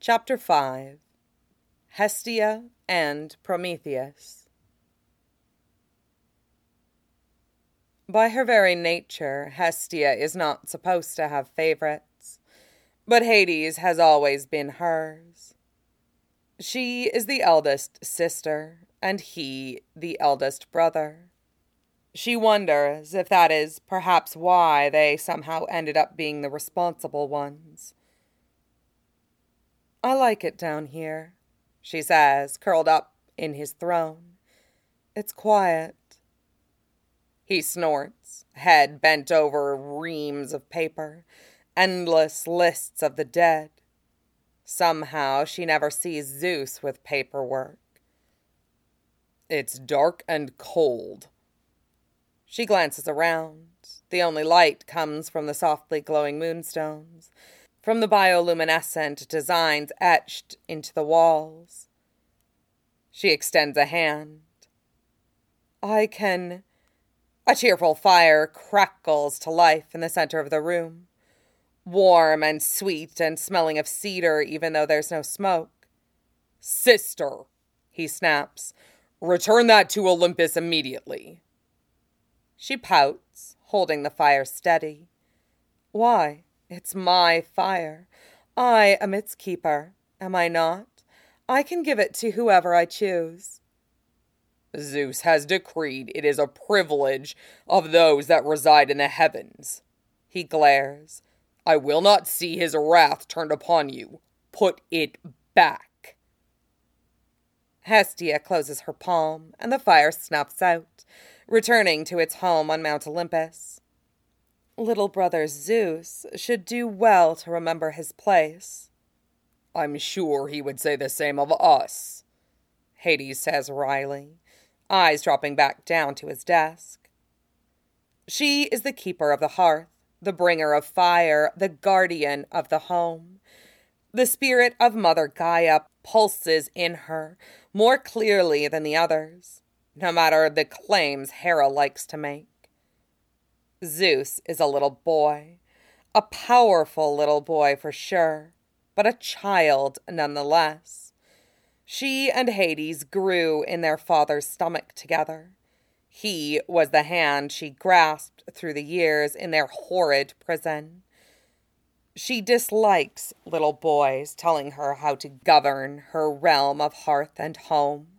Chapter 5. Hestia and Prometheus. By her very nature, Hestia is not supposed to have favorites, but Hades has always been hers. She is the eldest sister, and he the eldest brother. She wonders if that is perhaps why they somehow ended up being the responsible ones. "I like it down here," she says, curled up in his throne. "It's quiet." He snorts, head bent over reams of paper, endless lists of the dead. Somehow she never sees Zeus with paperwork. "It's dark and cold." She glances around. The only light comes from the softly glowing moonstones, from the bioluminescent designs etched into the walls. She extends a hand. "I can..." A cheerful fire crackles to life in the center of the room, warm and sweet and smelling of cedar even though there's no smoke. "Sister," he snaps, "return that to Olympus immediately." She pouts, holding the fire steady. "Why? It's my fire. I am its keeper, am I not? I can give it to whoever I choose." "Zeus has decreed it is a privilege of those that reside in the heavens." He glares. "I will not see his wrath turned upon you. Put it back." Hestia closes her palm, and the fire snuffs out, returning to its home on Mount Olympus. "Little brother Zeus should do well to remember his place." "I'm sure he would say the same of us," Hades says wryly, eyes dropping back down to his desk. She is the keeper of the hearth, the bringer of fire, the guardian of the home. The spirit of Mother Gaia pulses in her more clearly than the others, no matter the claims Hera likes to make. Zeus is a little boy, a powerful little boy for sure, but a child nonetheless. She and Hades grew in their father's stomach together. He was the hand she grasped through the years in their horrid prison. She dislikes little boys telling her how to govern her realm of hearth and home.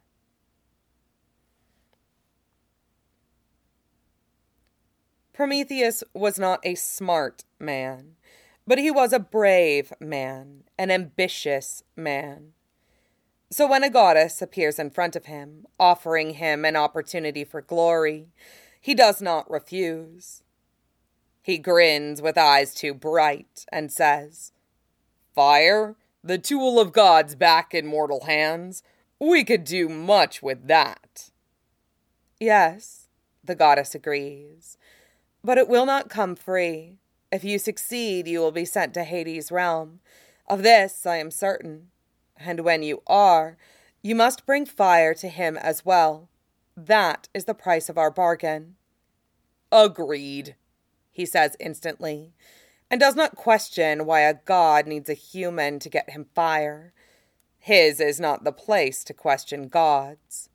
Prometheus was not a smart man, but he was a brave man, an ambitious man. So when a goddess appears in front of him, offering him an opportunity for glory, he does not refuse. He grins with eyes too bright and says, "Fire, the tool of gods back in mortal hands. We could do much with that." "Yes," the goddess agrees, "but it will not come free. If you succeed, you will be sent to Hades' realm. Of this I am certain. And when you are, you must bring fire to him as well. That is the price of our bargain." "Agreed," he says instantly, and does not question why a god needs a human to get him fire. His is not the place to question gods.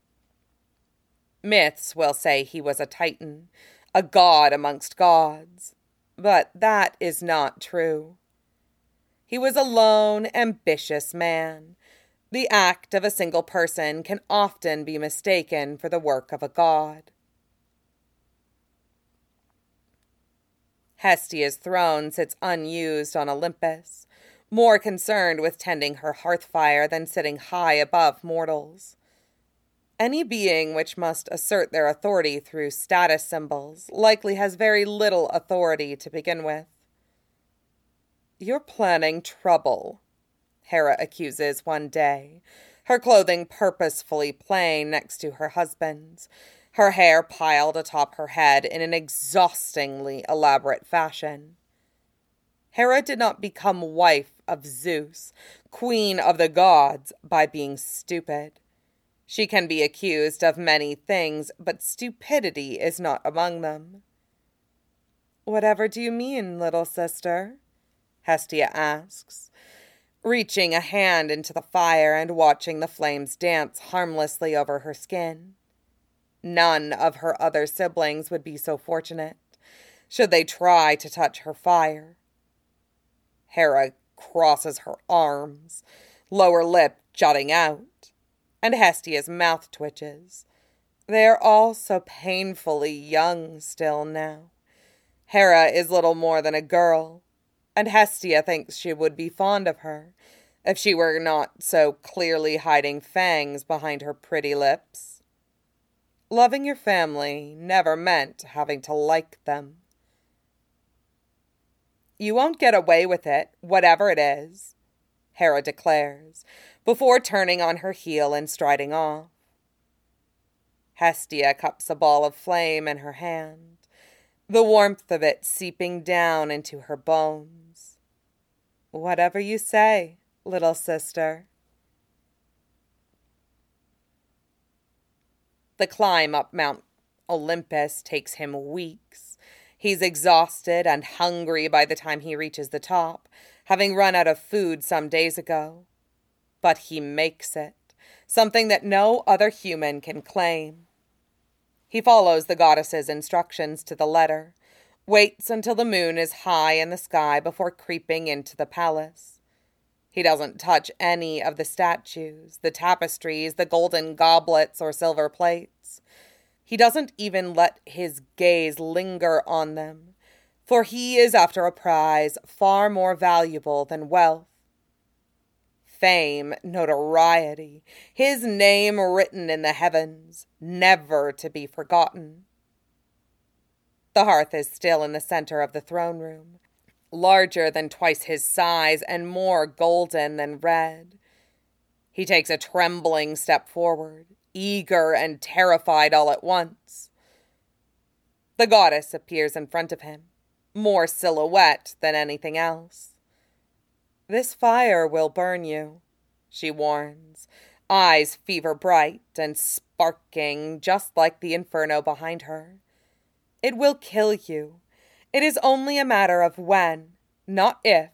Myths will say he was a titan, a god amongst gods, but that is not true. He was a lone, ambitious man. The act of a single person can often be mistaken for the work of a god. Hestia's throne sits unused on Olympus, more concerned with tending her hearth fire than sitting high above mortals. Any being which must assert their authority through status symbols likely has very little authority to begin with. "You're planning trouble," Hera accuses one day, her clothing purposefully plain next to her husband's, her hair piled atop her head in an exhaustingly elaborate fashion. Hera did not become wife of Zeus, queen of the gods, by being stupid. She can be accused of many things, but stupidity is not among them. "Whatever do you mean, little sister?" Hestia asks. reaching a hand into the fire and watching the flames dance harmlessly over her skin. None of her other siblings would be so fortunate, should they try to touch her fire. Hera crosses her arms, lower lip jutting out, and Hestia's mouth twitches. They are all so painfully young still now. Hera is little more than a girl, and Hestia thinks she would be fond of her if she were not so clearly hiding fangs behind her pretty lips. Loving your family never meant having to like them. You won't get away with it, whatever it is, Hera declares, before turning on her heel and striding off. Hestia cups a ball of flame in her hand, the warmth of it seeping down into her bones. Whatever you say, little sister. The climb up Mount Olympus takes him weeks. He's exhausted and hungry by the time he reaches the top, having run out of food some days ago. But he makes it, something that no other human can claim. He follows the goddess's instructions to the letter, waits until the moon is high in the sky before creeping into the palace. He doesn't touch any of the statues, the tapestries, the golden goblets or silver plates. He doesn't even let his gaze linger on them, for he is after a prize far more valuable than wealth. Fame, notoriety, his name written in the heavens, never to be forgotten. The hearth is still in the center of the throne room, larger than twice his size and more golden than red. He takes a trembling step forward, eager and terrified all at once. The goddess appears in front of him, more silhouette than anything else. This fire will burn you, she warns, eyes fever bright and sparking just like the inferno behind her. It will kill you. It is only a matter of when, not if.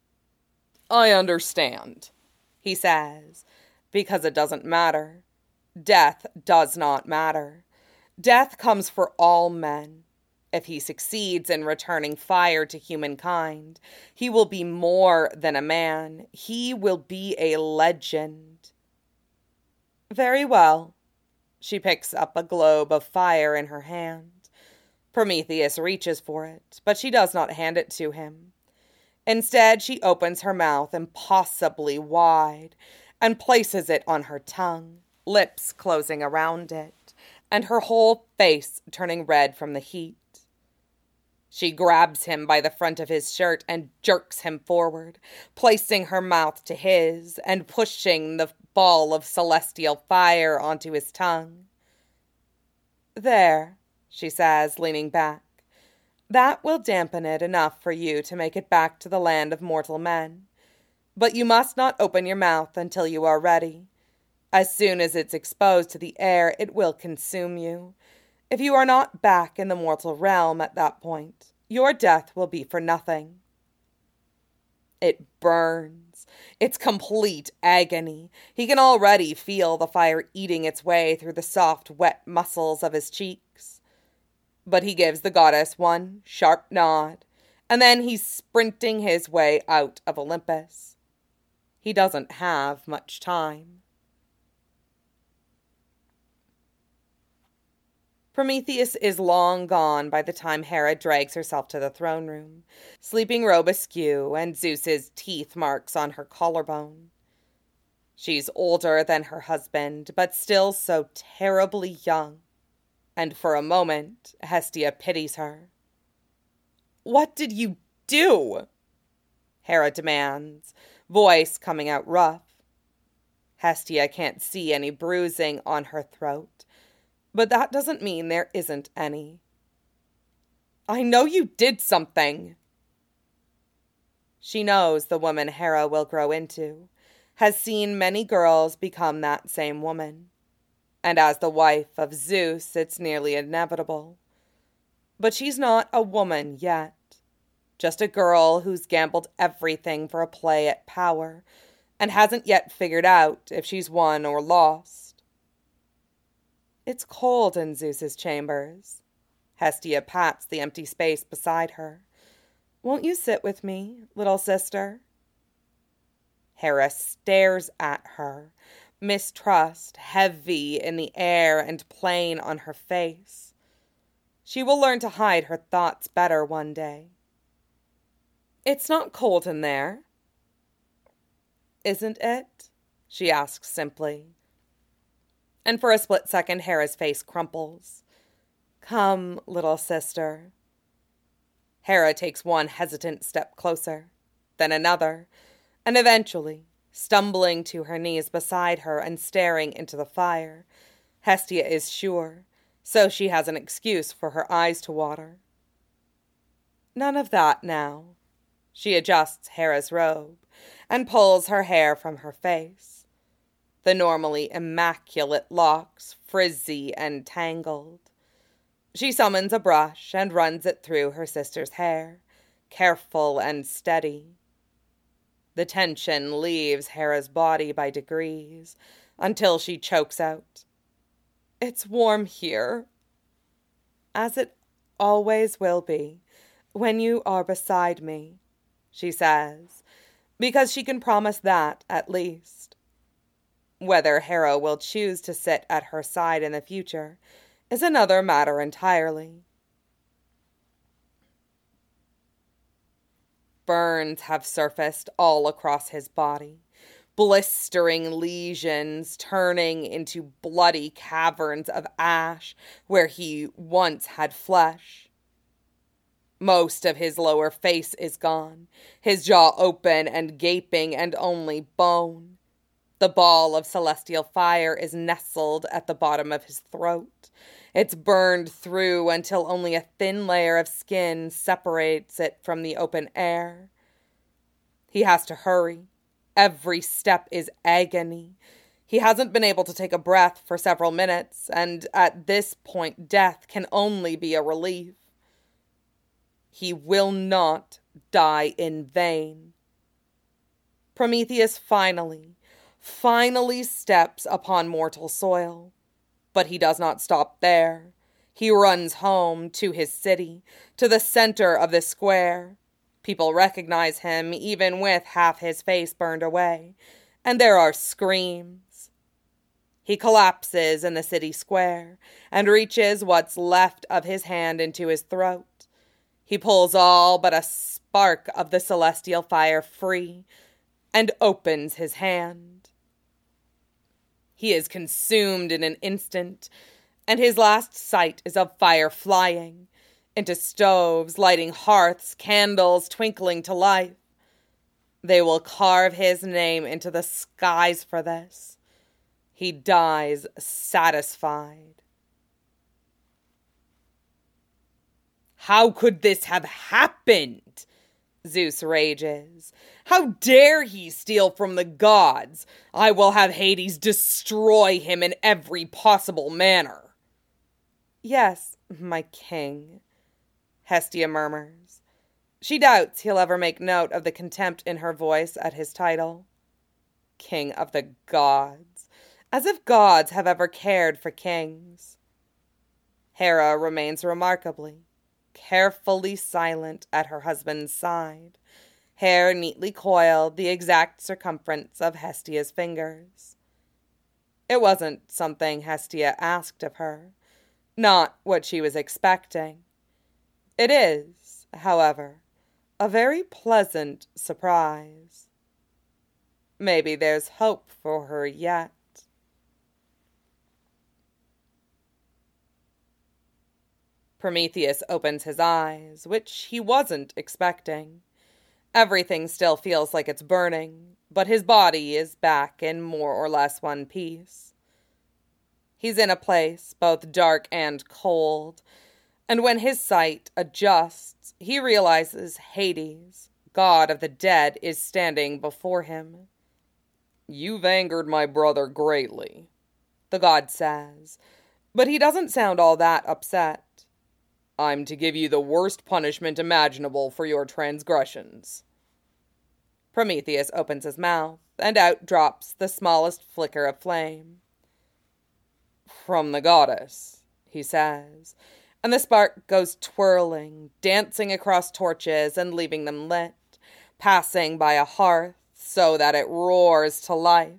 I understand, he says, because it doesn't matter. Death does not matter. Death comes for all men. If he succeeds in returning fire to humankind, he will be more than a man. He will be a legend. Very well. She picks up a globe of fire in her hand. Prometheus reaches for it, but she does not hand it to him. Instead, she opens her mouth impossibly wide and places it on her tongue, lips closing around it, and her whole face turning red from the heat. She grabs him by the front of his shirt and jerks him forward, placing her mouth to his and pushing the ball of celestial fire onto his tongue. There, she says, leaning back. That will dampen it enough for you to make it back to the land of mortal men. But you must not open your mouth until you are ready. As soon as it's exposed to the air, it will consume you. If you are not back in the mortal realm at that point, your death will be for nothing. It burns. It's complete agony. He can already feel the fire eating its way through the soft, wet muscles of his cheeks. But he gives the goddess one sharp nod, and then he's sprinting his way out of Olympus. He doesn't have much time. Prometheus is long gone by the time Hera drags herself to the throne room, sleeping robe askew and Zeus's teeth marks on her collarbone. She's older than her husband, but still so terribly young, and for a moment Hestia pities her. What did you do? Hera demands, voice coming out rough. Hestia can't see any bruising on her throat, but that doesn't mean there isn't any. I know you did something. She knows the woman Hera will grow into, has seen many girls become that same woman. And as the wife of Zeus, it's nearly inevitable. But she's not a woman yet. Just a girl who's gambled everything for a play at power and hasn't yet figured out if she's won or lost. It's cold in Zeus's chambers. Hestia pats the empty space beside her. Won't you sit with me, little sister? Hera stares at her, mistrust heavy in the air and plain on her face. She will learn to hide her thoughts better one day. It's not cold in there. Isn't it? She asks simply. And for a split second, Hera's face crumples. Come, little sister. Hera takes one hesitant step closer, then another, and eventually, stumbling to her knees beside her and staring into the fire, Hestia is sure, so she has an excuse for her eyes to water. None of that now. She adjusts Hera's robe and pulls her hair from her face. The normally immaculate locks frizzy and tangled. She summons a brush and runs it through her sister's hair, careful and steady. The tension leaves Hera's body by degrees until she chokes out, "It's warm here." "As it always will be when you are beside me," she says, because she can promise that at least. Whether Hera will choose to sit at her side in the future is another matter entirely. Burns have surfaced all across his body, blistering lesions turning into bloody caverns of ash where he once had flesh. Most of his lower face is gone, his jaw open and gaping and only bone. The ball of celestial fire is nestled at the bottom of his throat. It's burned through until only a thin layer of skin separates it from the open air. He has to hurry. Every step is agony. He hasn't been able to take a breath for several minutes, and at this point death can only be a relief. He will not die in vain. Prometheus finally steps upon mortal soil. But he does not stop there. He runs home, to his city, to the center of the square. People recognize him, even with half his face burned away, and there are screams. He collapses in the city square, and reaches what's left of his hand into his throat. He pulls all but a spark of the celestial fire free, and opens his hand. He is consumed in an instant, and his last sight is of fire flying into stoves, lighting hearths, candles twinkling to life. They will carve his name into the skies for this. He dies satisfied. How could this have happened? Zeus rages. How dare he steal from the gods? I will have Hades destroy him in every possible manner. Yes, my king, Hestia murmurs. She doubts he'll ever make note of the contempt in her voice at his title. King of the gods. As if gods have ever cared for kings. Hera remains remarkably, carefully silent at her husband's side, hair neatly coiled the exact circumference of Hestia's fingers. It wasn't something Hestia asked of her, not what she was expecting. It is, however, a very pleasant surprise. Maybe there's hope for her yet. Prometheus opens his eyes, which he wasn't expecting. Everything still feels like it's burning, but his body is back in more or less one piece. He's in a place both dark and cold, and when his sight adjusts, he realizes Hades, god of the dead, is standing before him. "You've angered my brother greatly," the god says, but he doesn't sound all that upset. I'm to give you the worst punishment imaginable for your transgressions." Prometheus opens his mouth, and out drops the smallest flicker of flame. "From the goddess," he says, and the spark goes twirling, dancing across torches and leaving them lit, passing by a hearth so that it roars to life.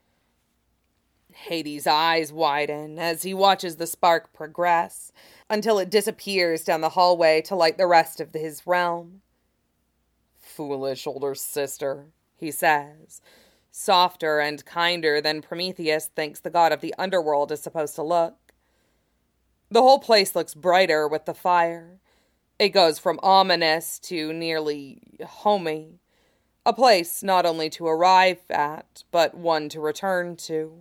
Hades' eyes widen as he watches the spark progress until it disappears down the hallway to light the rest of his realm. "Foolish older sister," he says, softer and kinder than Prometheus thinks the god of the underworld is supposed to look. The whole place looks brighter with the fire. It goes from ominous to nearly homey, a place not only to arrive at, but one to return to.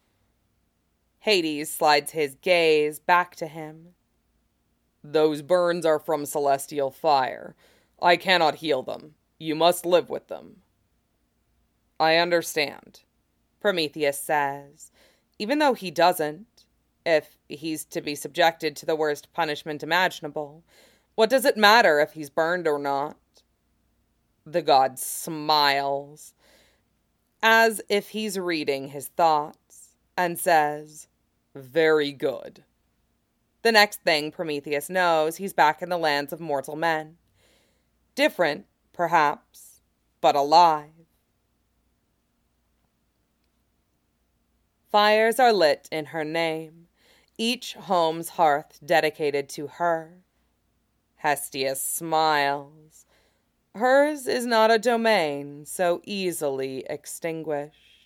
Hades slides his gaze back to him. "Those burns are from celestial fire. I cannot heal them. You must live with them." "I understand," Prometheus says, even though he doesn't. If he's to be subjected to the worst punishment imaginable, what does it matter if he's burned or not? The god smiles, as if he's reading his thoughts, and says, "Very good." The next thing Prometheus knows, he's back in the lands of mortal men. Different, perhaps, but alive. Fires are lit in her name, each home's hearth dedicated to her. Hestia smiles. Hers is not a domain so easily extinguished.